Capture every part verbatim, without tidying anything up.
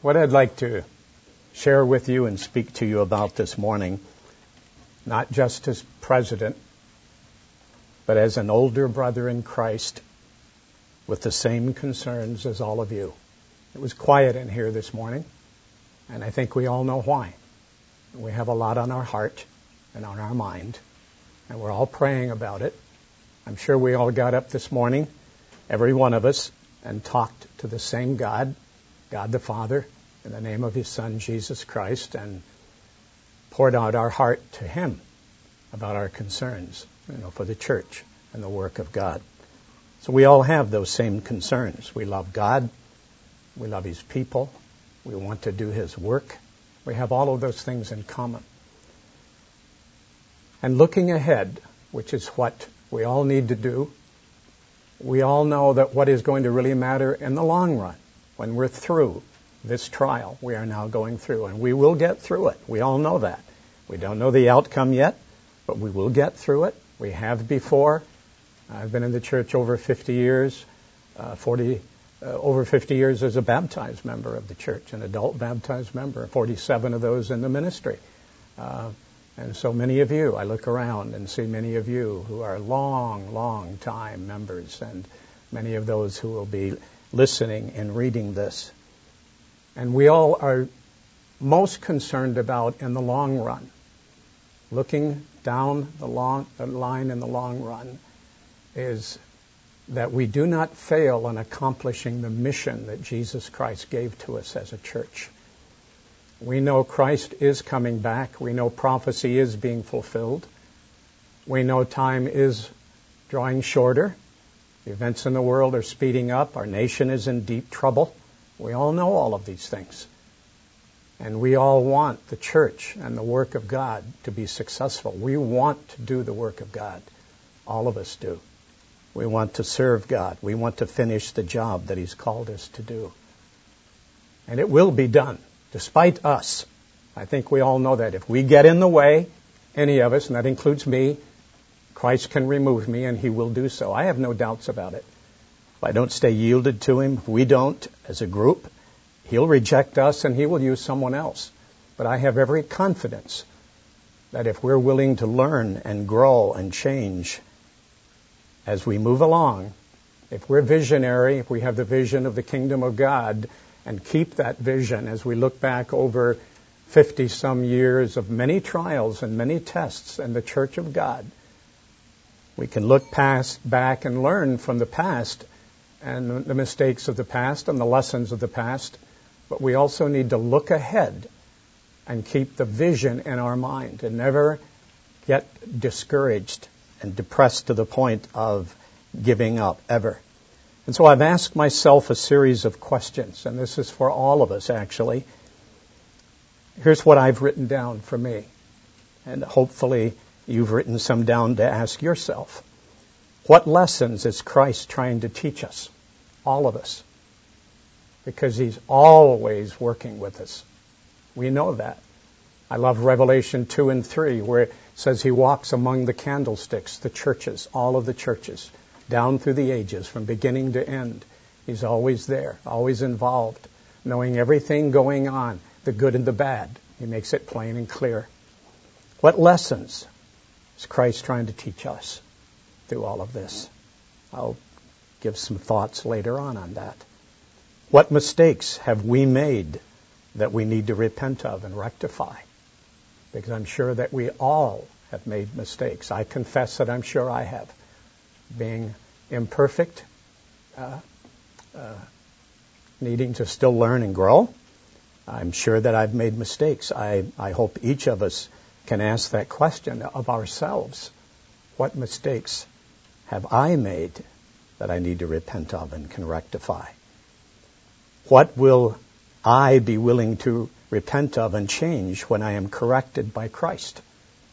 What I'd like to share with you and speak to you about this morning, not just as president, but as an older brother in Christ with the same concerns as all of you. It was quiet in here this morning, and I think we all know why. We have a lot on our heart and on our mind, and we're all praying about it. I'm sure we all got up this morning, every one of us, and talked to the same God, God the Father, in the name of His Son, Jesus Christ, and poured out our heart to Him about our concerns, you know, for the church and the work of God. So we all have those same concerns. We love God. We love His people. We want to do His work. We have all of those things in common. And looking ahead, which is what we all need to do, we all know that what is going to really matter in the long run, when we're through this trial we are now going through, and we will get through it. We all know that. We don't know the outcome yet, but we will get through it. We have before. I've been in the church over fifty years, uh, forty, uh, over fifty years as a baptized member of the church, an adult baptized member, forty-seven of those in the ministry. Uh, and so many of you, I look around and see many of you who are long, long time members, and many of those who will be listening and reading this. And we all are most concerned about in the long run, looking down the, long, the line in the long run, is that we do not fail in accomplishing the mission that Jesus Christ gave to us as a church. We know Christ is coming back. We know prophecy is being fulfilled. We know time is drawing shorter. The events in the world are speeding up. Our nation is in deep trouble. We all know all of these things. And we all want the church and the work of God to be successful. We want to do the work of God. All of us do. We want to serve God. We want to finish the job that He's called us to do. And it will be done, despite us. I think we all know that. If we get in the way, any of us, and that includes me, Christ can remove me, and He will do so. I have no doubts about it. If I don't stay yielded to Him, if we don't, as a group, He'll reject us and He will use someone else. But I have every confidence that if we're willing to learn and grow and change as we move along, if we're visionary, if we have the vision of the kingdom of God, and keep that vision as we look back over fifty-some years of many trials and many tests in the church of God, we can look past, back and learn from the past and the mistakes of the past and the lessons of the past, but we also need to look ahead and keep the vision in our mind and never get discouraged and depressed to the point of giving up, ever. And so I've asked myself a series of questions, and this is for all of us, actually. Here's what I've written down for me, and hopefully you've written some down to ask yourself. What lessons is Christ trying to teach us, all of us? Because He's always working with us. We know that. I love Revelation two and three, where it says He walks among the candlesticks, the churches, all of the churches, down through the ages, from beginning to end. He's always there, always involved, knowing everything going on, the good and the bad. He makes it plain and clear. What lessons is Christ trying to teach us through all of this? I'll give some thoughts later on on that. What mistakes have we made that we need to repent of and rectify? Because I'm sure that we all have made mistakes. I confess that I'm sure I have. Being imperfect, uh, uh, needing to still learn and grow, I'm sure that I've made mistakes. I, I hope each of us can ask that question of ourselves. What mistakes have I made that I need to repent of and can rectify? What will I be willing to repent of and change when I am corrected by Christ?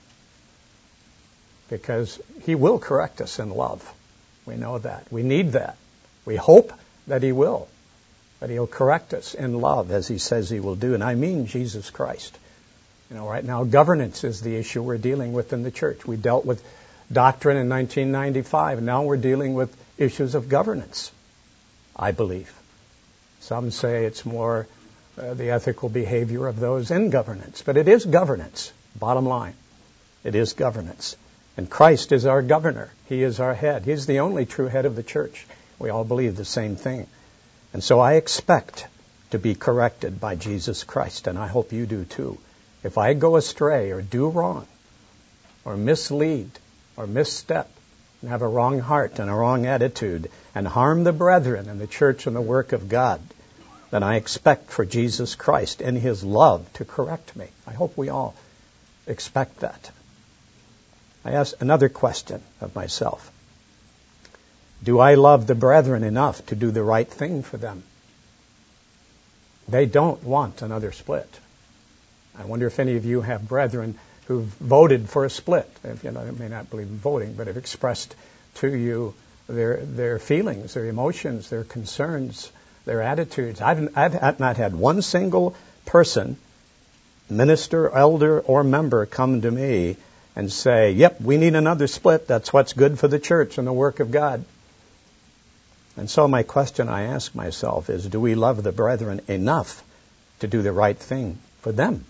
Because He will correct us in love. We know that. We need that. We hope that He will. But He'll correct us in love, as He says He will do. And I mean Jesus Christ. You know, right now, governance is the issue we're dealing with in the church. We dealt with doctrine in nineteen ninety-five, and now we're dealing with issues of governance, I believe. Some say it's more uh, the ethical behavior of those in governance. But it is governance, bottom line. It is governance. And Christ is our governor. He is our head. He's the only true head of the church. We all believe the same thing. And so I expect to be corrected by Jesus Christ, and I hope you do too. If I go astray or do wrong or mislead or misstep and have a wrong heart and a wrong attitude and harm the brethren and the church and the work of God, then I expect for Jesus Christ in His love to correct me. I hope we all expect that. I ask another question of myself. Do I love the brethren enough to do the right thing for them? They don't want another split. I wonder if any of you have brethren who've voted for a split. You know, they may not believe in voting, but have expressed to you their their feelings, their emotions, their concerns, their attitudes. I've, I've not had one single person, minister, elder, or member come to me and say, yep, we need another split. That's what's good for the church and the work of God. And so my question I ask myself is, do we love the brethren enough to do the right thing for them?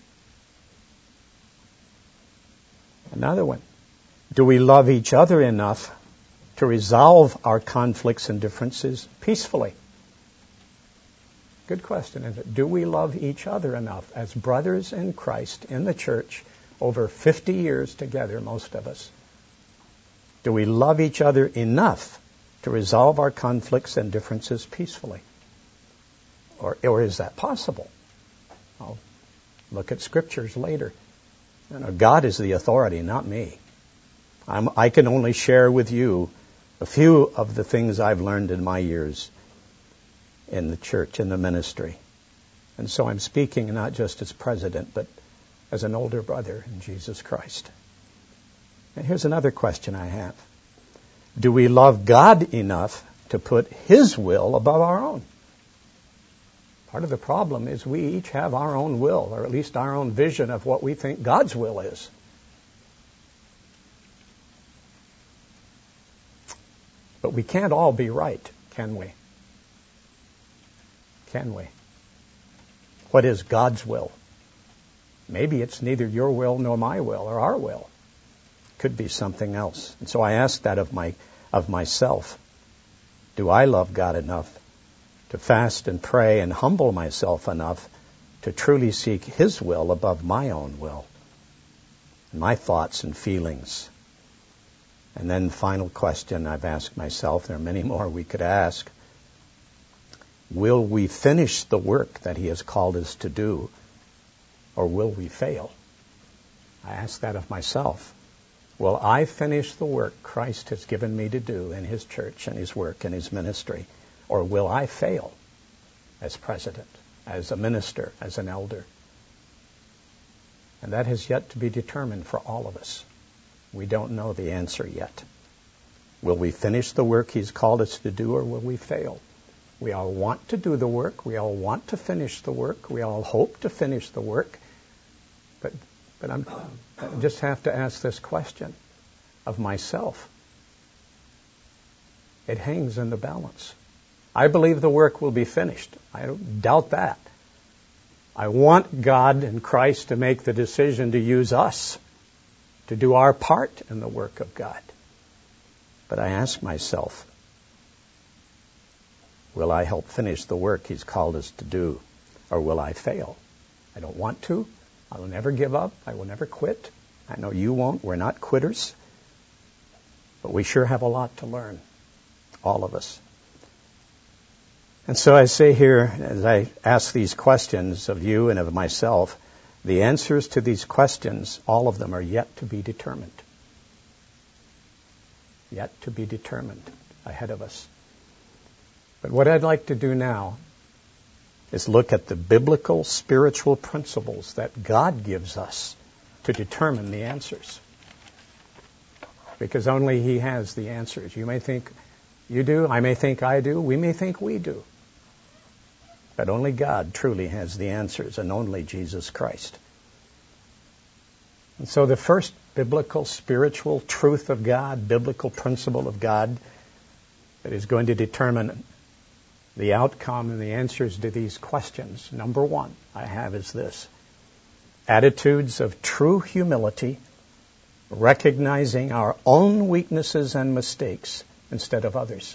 Another one. Do we love each other enough to resolve our conflicts and differences peacefully? Good question, isn't it? Do we love each other enough as brothers in Christ in the church over fifty years together, most of us? Do we love each other enough to resolve our conflicts and differences peacefully? Or, or is that possible? I'll look at scriptures later. You know, God is the authority, not me. I'm, I can only share with you a few of the things I've learned in my years in the church, in the ministry. And so I'm speaking not just as president, but as an older brother in Jesus Christ. And here's another question I have. Do we love God enough to put His will above our own? Part of the problem is we each have our own will, or at least our own vision of what we think God's will is. But we can't all be right, can we? Can we? What is God's will? Maybe it's neither your will nor my will or our will. It could be something else. And so I ask that of my of myself. Do I love God enough to fast and pray and humble myself enough to truly seek His will above my own will, my thoughts and feelings? And then final question I've asked myself, there are many more we could ask. Will we finish the work that He has called us to do, or will we fail? I ask that of myself. Will I finish the work Christ has given me to do in His church and His work and His ministry, or will I fail as president, as a minister, as an elder? And that has yet to be determined for all of us. We don't know the answer yet. Will we finish the work He's called us to do, or will we fail? We all want to do the work. We all want to finish the work. We all hope to finish the work. But but I'm, I just have to ask this question of myself. It hangs in the balance. I believe the work will be finished. I don't doubt that. I want God and Christ to make the decision to use us to do our part in the work of God. But I ask myself, will I help finish the work He's called us to do, or will I fail? I don't want to. I will never give up. I will never quit. I know you won't. We're not quitters. But we sure have a lot to learn, all of us. And so I say here, as I ask these questions of you and of myself, the answers to these questions, all of them are yet to be determined. Yet to be determined ahead of us. But what I'd like to do now is look at the biblical spiritual principles that God gives us to determine the answers. Because only He has the answers. You may think you do, I may think I do, we may think we do. But only God truly has the answers, and only Jesus Christ. And so the first biblical spiritual truth of God, biblical principle of God that is going to determine the outcome and the answers to these questions, number one I have is this: attitudes of true humility, recognizing our own weaknesses and mistakes instead of others.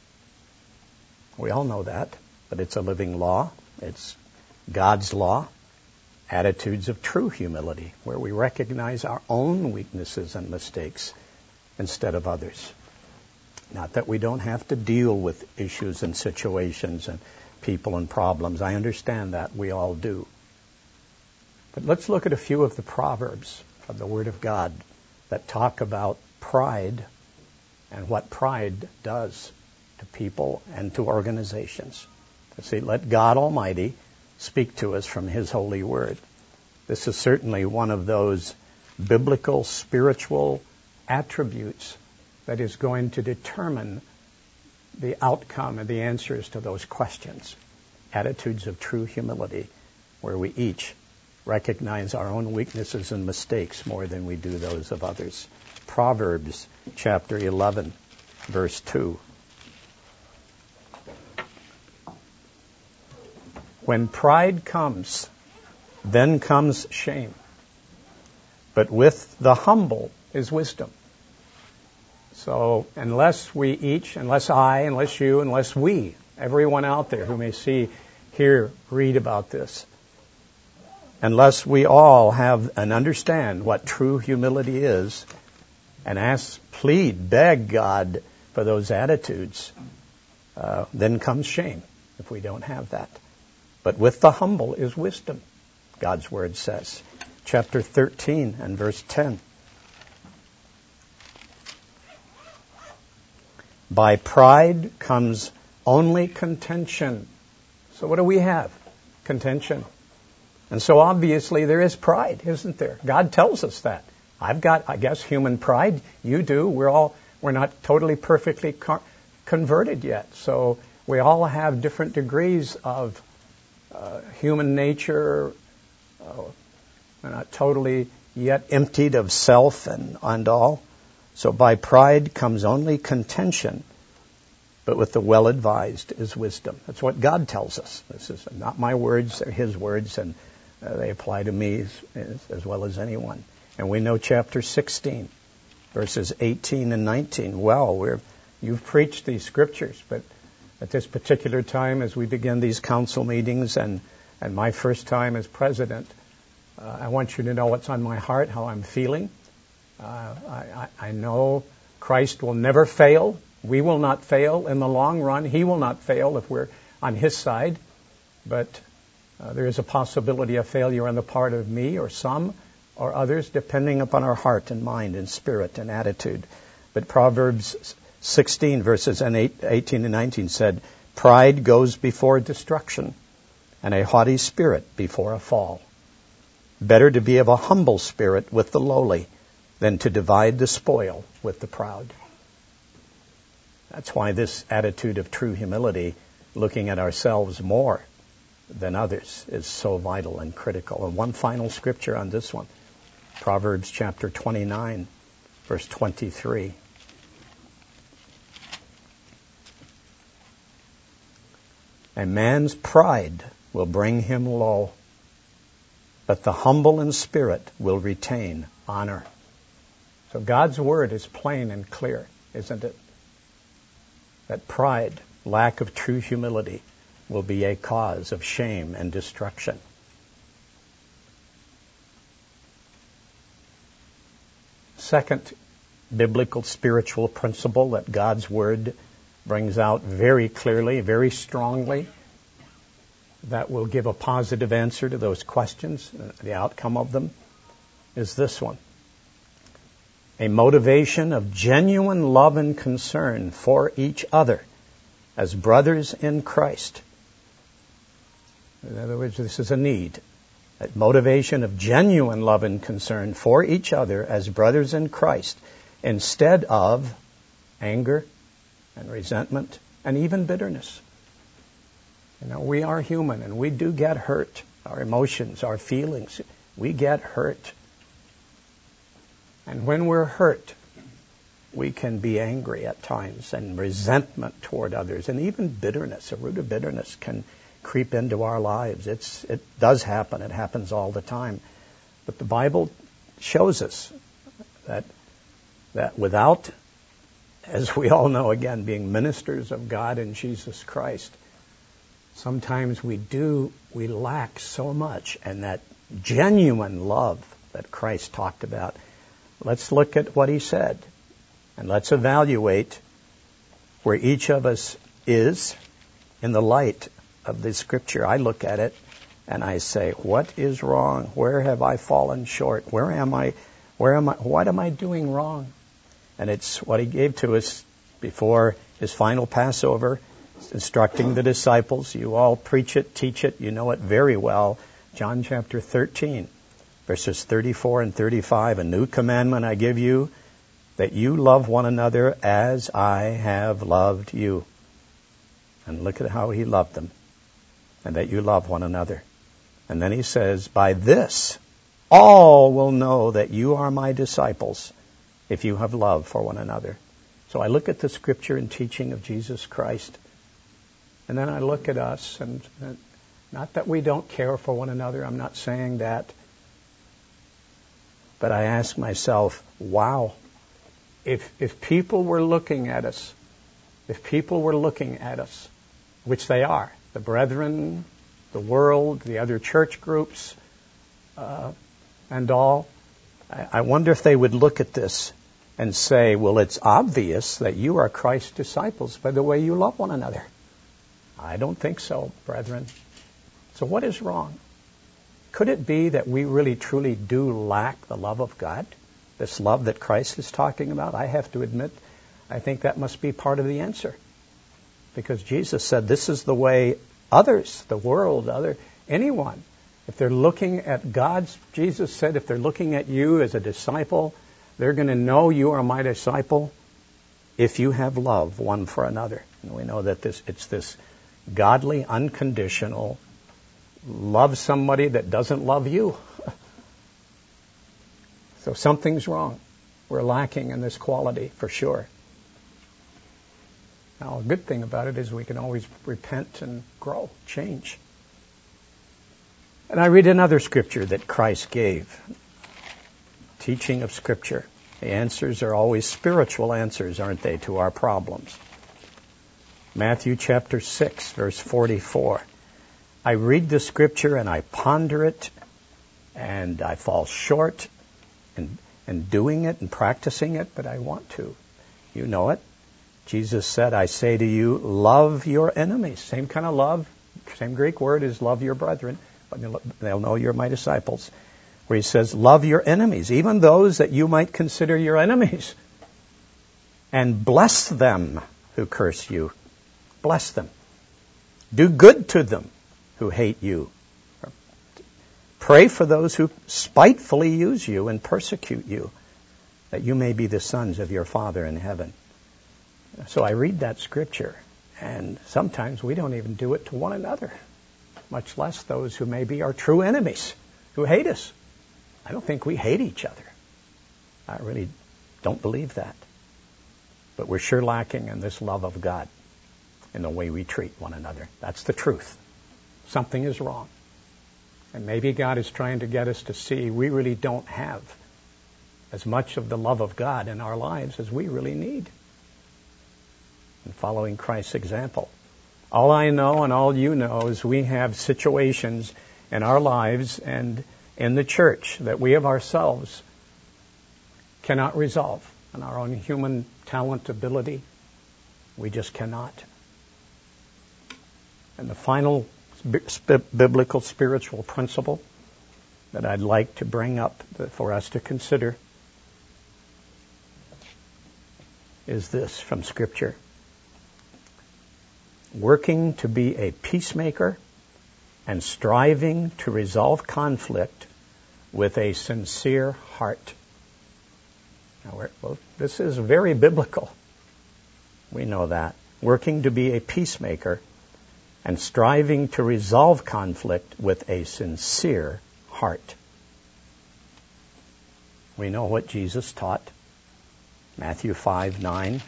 We all know that, but it's a living law. It's God's law. Attitudes of true humility, where we recognize our own weaknesses and mistakes instead of others. Not that we don't have to deal with issues and situations and people and problems. I understand that. We all do. But let's look at a few of the proverbs of the Word of God that talk about pride and what pride does to people and to organizations. Let's see, let God Almighty speak to us from His holy word. This is certainly one of those biblical, spiritual attributes that is going to determine the outcome and the answers to those questions. Attitudes of true humility, where we each recognize our own weaknesses and mistakes more than we do those of others. Proverbs chapter eleven, verse two. When pride comes, then comes shame. But with the humble is wisdom. So unless we each, unless I, unless you, unless we, everyone out there who may see, hear, read about this, unless we all have and understand what true humility is and ask, plead, beg God for those attitudes, uh, then comes shame if we don't have that. But with the humble is wisdom, God's word says. Chapter thirteen and verse ten. By pride comes only contention. So what do we have? Contention. And so obviously there is pride, isn't there? God tells us that. I've got, I guess, human pride. You do. We're all, we're not totally perfectly co- converted yet. So we all have different degrees of Uh, human nature, uh, we're not totally yet emptied of self and, and all. So by pride comes only contention, but with the well-advised is wisdom. That's what God tells us. This is not my words, they're His words, and uh, they apply to me as, as, as well as anyone. And we know chapter sixteen, verses eighteen and nineteen. Well, we're, you've preached these scriptures, but at this particular time, as we begin these council meetings and, and my first time as president, uh, I want you to know what's on my heart, how I'm feeling. Uh, I, I know Christ will never fail. We will not fail in the long run. He will not fail if we're on His side. But uh, there is a possibility of failure on the part of me or some or others, depending upon our heart and mind and spirit and attitude. But Proverbs sixteen verses eighteen and nineteen said, pride goes before destruction, and a haughty spirit before a fall. Better to be of a humble spirit with the lowly than to divide the spoil with the proud. That's why this attitude of true humility, looking at ourselves more than others, is so vital and critical. And one final scripture on this one, Proverbs chapter twenty-nine, verse twenty-three. A man's pride will bring him low, but the humble in spirit will retain honor. So God's word is plain and clear, isn't it? That pride, lack of true humility, will be a cause of shame and destruction. Second biblical spiritual principle that God's word brings out very clearly, very strongly, that will give a positive answer to those questions, the outcome of them, is this one. A motivation of genuine love and concern for each other as brothers in Christ. In other words, this is a need. A motivation of genuine love and concern for each other as brothers in Christ, instead of anger and resentment and even bitterness. You know, we are human and we do get hurt. Our emotions, our feelings, we get hurt. And when we're hurt, we can be angry at times, and resentment toward others, and even bitterness. A root of bitterness can creep into our lives. It's, it does happen. It happens all the time. But the Bible shows us that that without, as we all know, again, being ministers of God in Jesus Christ, sometimes we do, we lack so much, and that genuine love that Christ talked about. Let's look at what he said, and let's evaluate where each of us is in the light of the Scripture. I look at it and I say, what is wrong? Where have I fallen short? Where am I? Where am I? What am I doing wrong? And it's what he gave to us before his final Passover, instructing the disciples. You all preach it, teach it. You know it very well. John chapter thirteen, verses thirty-four and thirty-five. A new commandment I give you, that you love one another as I have loved you. And look at how he loved them. And that you love one another. And then he says, by this, all will know that you are my disciples, if you have love for one another. So I look at the Scripture and teaching of Jesus Christ, and then I look at us, and, and not that we don't care for one another, I'm not saying that, but I ask myself, wow, if if people were looking at us, if people were looking at us, which they are, the brethren, the world, the other church groups, uh, and all, I, I wonder if they would look at this and say, well, it's obvious that you are Christ's disciples by the way you love one another. I don't think so, brethren. So what is wrong? Could it be that we really truly do lack the love of God? This love that Christ is talking about? I have to admit, I think that must be part of the answer. Because Jesus said this is the way others, the world, other anyone, if they're looking at God's, Jesus said, if they're looking at you as a disciple, they're going to know you are my disciple if you have love one for another. And we know that this it's this godly, unconditional, love somebody that doesn't love you. So something's wrong. We're lacking in this quality for sure. Now, a good thing about it is we can always repent and grow, change. And I read another scripture that Christ gave. Teaching of Scripture. The answers are always spiritual answers, aren't they, to our problems? Matthew chapter six, verse forty-four. I read the Scripture and I ponder it, and I fall short in, in doing it and practicing it, but I want to. You know it. Jesus said, I say to you, love your enemies. Same kind of love, same Greek word as love your brethren, but they'll know you're my disciples. Where he says, love your enemies, even those that you might consider your enemies. And bless them who curse you. Bless them. Do good to them who hate you. Pray for those who spitefully use you and persecute you, that you may be the sons of your Father in heaven. So I read that scripture, and sometimes we don't even do it to one another, much less those who may be our true enemies, who hate us. I don't think we hate each other. I really don't believe that. But we're sure lacking in this love of God in the way we treat one another. That's the truth. Something is wrong. And maybe God is trying to get us to see we really don't have as much of the love of God in our lives as we really need. And following Christ's example. All I know and all you know is we have situations in our lives and in the church that we of ourselves cannot resolve. On our own human talent, ability, we just cannot. And the final biblical spiritual principle that I'd like to bring up for us to consider is this from Scripture. Working to be a peacemaker and striving to resolve conflict with a sincere heart. Now, we're, well, this is very biblical. We know that. Working to be a peacemaker and striving to resolve conflict with a sincere heart. We know what Jesus taught. Matthew five nine.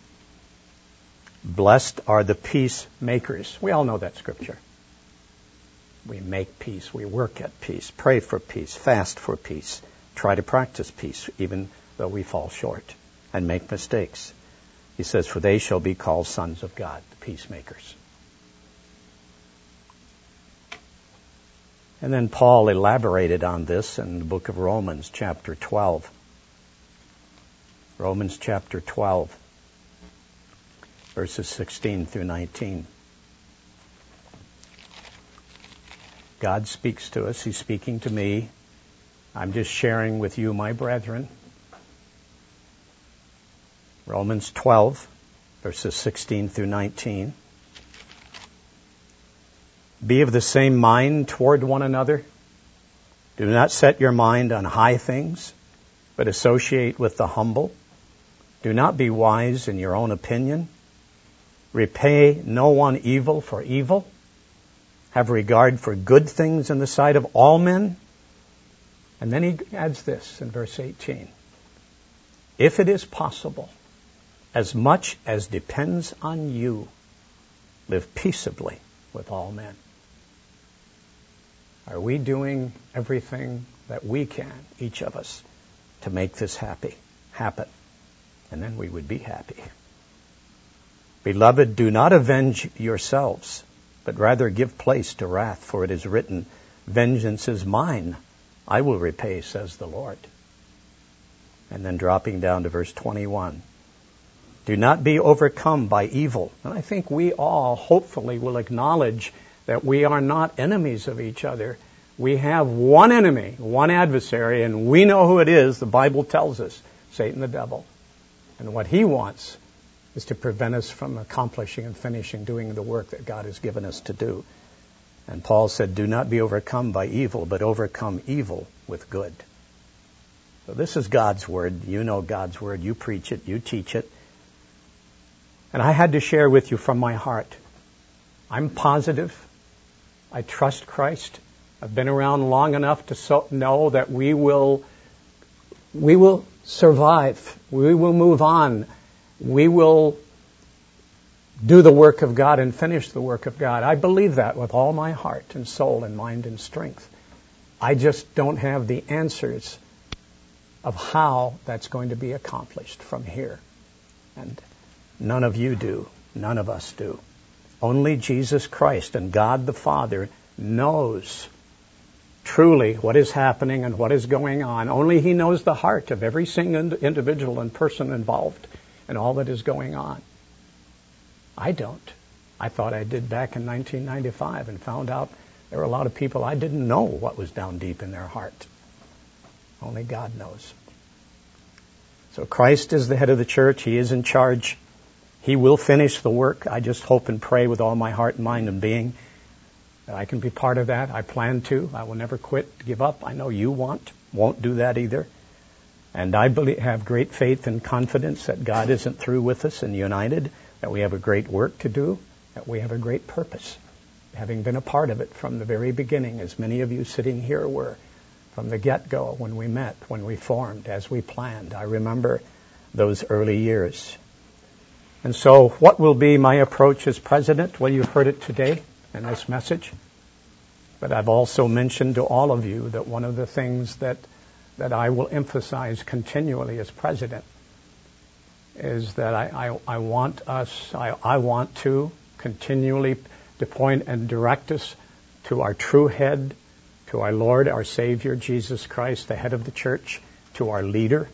Blessed are the peacemakers. We all know that scripture. We make peace. We work at peace. Pray for peace. Fast for peace. Try to practice peace, even though we fall short and make mistakes. He says, for they shall be called sons of God, the peacemakers. And then Paul elaborated on this in the book of Romans, chapter twelve. Romans chapter twelve, verses sixteen through nineteen. God speaks to us. He's speaking to me. I'm just sharing with you, my brethren. Romans twelve, verses sixteen through nineteen. Be of the same mind toward one another. Do not set your mind on high things, but associate with the humble. Do not be wise in your own opinion. Repay no one evil for evil. Have regard for good things in the sight of all men. And then he adds this in verse eighteen. If it is possible, as much as depends on you, live peaceably with all men. Are we doing everything that we can, each of us, to make this happy, happen? And then we would be happy. Beloved, do not avenge yourselves, but rather give place to wrath, for it is written, vengeance is mine, I will repay, says the Lord. And then dropping down to verse twenty-one. Do not be overcome by evil. And I think we all hopefully will acknowledge that we are not enemies of each other. We have one enemy, one adversary, and we know who it is. The Bible tells us, Satan the devil. And what he wants is to prevent us from accomplishing and finishing doing the work that God has given us to do. And Paul said, do not be overcome by evil, but overcome evil with good. So this is God's word. You know God's word. You preach it. You teach it. And I had to share with you from my heart. I'm positive. I trust Christ. I've been around long enough to so know that we will, we will survive. We will move on. We will do the work of God and finish the work of God. I believe that with all my heart and soul and mind and strength. I just don't have the answers of how that's going to be accomplished from here. And none of you do. None of us do. Only Jesus Christ and God the Father knows truly what is happening and what is going on. Only He knows the heart of every single individual and person involved in all that is going on. I don't. I thought I did back in nineteen ninety-five and found out there were a lot of people I didn't know what was down deep in their heart. Only God knows. So Christ is the head of the church. He is in charge. He will finish the work. I just hope and pray with all my heart and mind and being that I can be part of that. I plan to. I will never quit, give up. I know you want, won't do that either. And I believe, have great faith and confidence that God isn't through with us and united, that we have a great work to do, that we have a great purpose, having been a part of it from the very beginning, as many of you sitting here were, from the get-go, when we met, when we formed, as we planned. I remember those early years. And so what will be my approach as president? Well, you've heard it today in this message. But I've also mentioned to all of you that one of the things that, that I will emphasize continually as president is that I, I, I want us, I, I want to continually to point and direct us to our true head, to our Lord, our Savior, Jesus Christ, the head of the church, to our leader,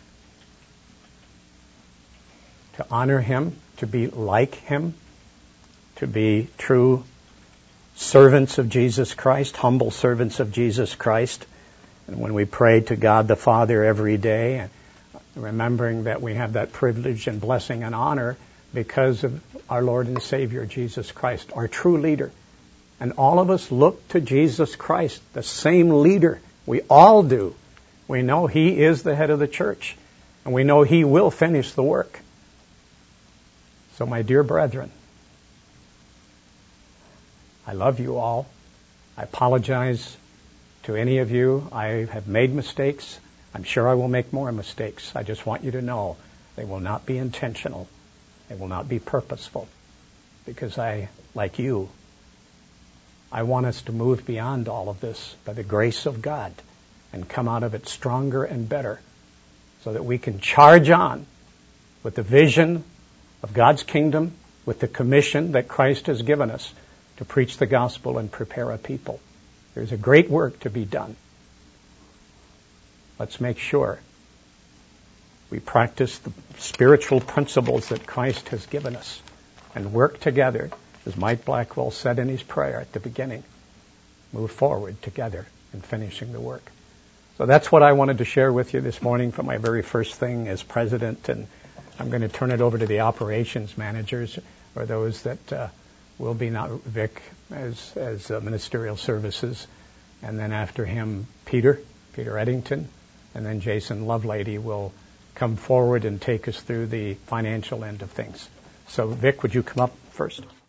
to honor Him, to be like Him, to be true servants of Jesus Christ, humble servants of Jesus Christ. And when we pray to God the Father every day, and remembering that we have that privilege and blessing and honor because of our Lord and Savior, Jesus Christ, our true leader. And all of us look to Jesus Christ, the same leader. We all do. We know He is the head of the church, and we know He will finish the work. So, my dear brethren, I love you all. I apologize to any of you. I have made mistakes. I'm sure I will make more mistakes. I just want you to know They will not be intentional. They will not be purposeful. Because I, like you, I want us to move beyond all of this by the grace of God and come out of it stronger and better so that we can charge on with the vision of God's kingdom, with the commission that Christ has given us to preach the gospel and prepare a people. There's a great work to be done. Let's make sure we practice the spiritual principles that Christ has given us and work together, as Mike Blackwell said in his prayer at the beginning, move forward together in finishing the work. So that's what I wanted to share with you this morning for my very first thing as president, and I'm going to turn it over to the operations managers, or those that uh, will be not Vic as, as uh, ministerial services, and then after him, Peter, Peter Eddington, and then Jason Lovelady will come forward and take us through the financial end of things. So, Vic, would you come up first?